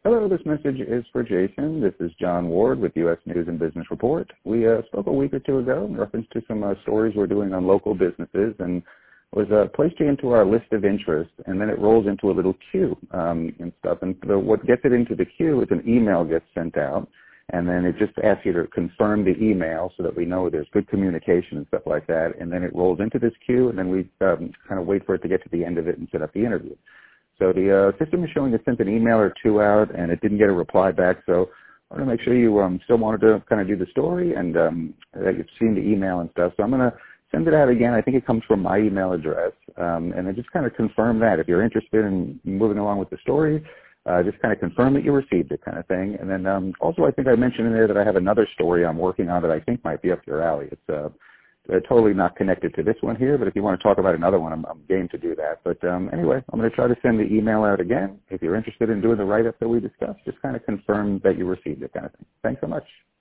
Hello, this message is for Jason. This is John Ward with U.S. News and Business Report. We spoke a week or two ago in reference to some stories we're doing on local businesses, and was placed you into our list of interest, and then it rolls into a little queue and stuff. And what gets it into the queue is an email gets sent out, and then it just asks you to confirm the email so that we know there's good communication and stuff like that. And then it rolls into this queue, and then we kind of wait for it to get to the end of it and set up the interview. So the system is showing it sent an email or two out, and it didn't get a reply back. So I want to make sure you still wanted to kind of do the story and that you've seen the email and stuff. So I'm going to send it out again. I think it comes from my email address, and then just kind of confirm that. If you're interested in moving along with the story, just kind of confirm that you received it kind of thing. And then also I think I mentioned in there that I have another story I'm working on that I think might be up your alley. It's totally not connected to this one here, but if you want to talk about another one, I'm game to do that. But anyway, I'm going to try to send the email out again. If you're interested in doing the write-up that we discussed, just kind of confirm that you received it kind of thing. Thanks so much.